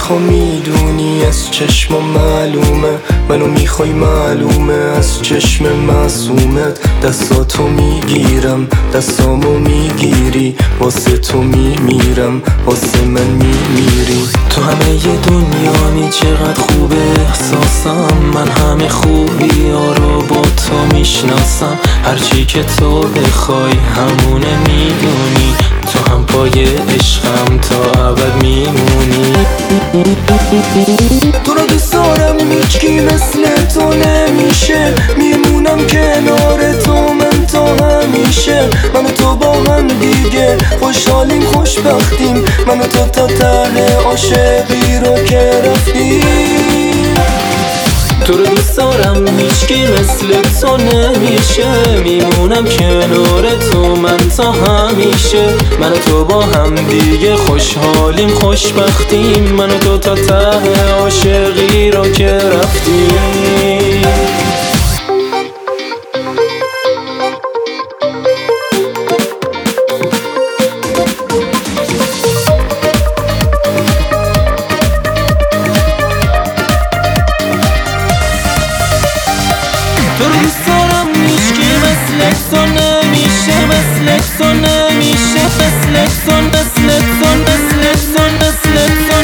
میخوام میدونی از چشم معلومه منو میخوای معلومه از چشم معصومت دستاتو میگیرم دستامو میگیری واسه تو میمیرم واسه من میمیری تو همه ی دنیامی چقدر خوبه احساسم من همه خوبی ها رو با تو میشناسم هرچی که تو بخوای همونه میدونی تو هم پای عشقم تا ابد میمونی تو رو دوست دارم هیچکی مثل تو نمیشه میمونم کنار تو من تا همیشه من و تو با هم دیگه خوشحالیم خوشبختیم من و تو تا ته عاشقی رو که رفتیم تو رو دوست دارم هیچکی مثل تو نمیشه میمونم کنار تو من تا همیشه من و تو با هم دیگه خوشحالیم خوشبختیم من و تو تا ته عاشقی رو که رفتیم تو رو دوست دارم هیچکی مثل تو نمیشه مثل تو نمیشه مثل تو مثل تو مثل تو مثل تو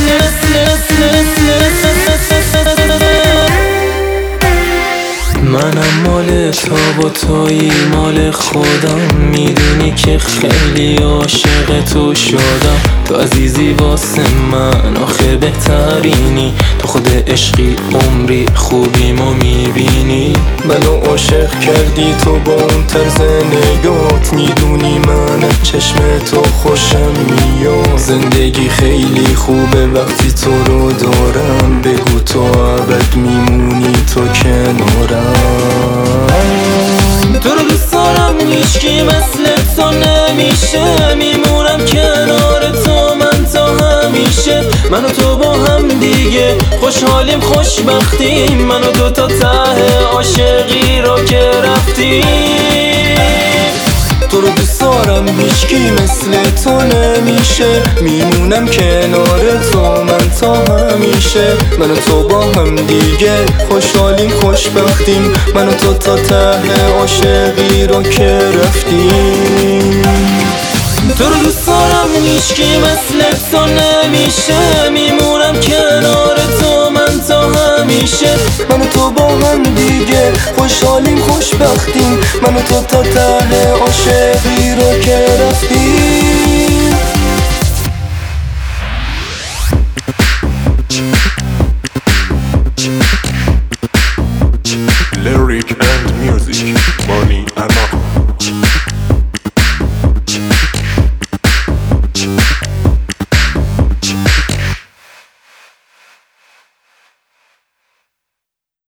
منم مال تو و تویی مال خودم میدونی که خیلی عاشق تو شدم تو عزیزی واسه من آخه بهترینی تو خود عشقی عمری خوبیمو میبینی منو عاشق کردی تو با اون طرز نگات میدونی من چشم تو خوشم میاد زندگی خیلی خوبه وقتی تو رو دارم بگو تو ابد میمونی تو کنارم تو رو دوست دارم هیچکی مثل تو نمیشه میمونم کنار تو من تا همیشه من و تو با هم دیگه خوشحالیم خوشبختیم من و دو تا ته عاشقی رو که رفتیم تو رو دوست دارم هیچکی مثل تو نمیشه میمونم کنار تو من تا همیشه من و تو با هم دیگه خوشحالیم خوشبختیم من و تو تا ته عاشقی رو که رفتیم تو رو دوست دارم هیچکی مثل تو نمیشه میمونم کنار تو من تا همیشه من و تو با هم دیگه خوشحالیم خوشبختیم من و تو تا ته عاشقی رو که رفتیم Lyric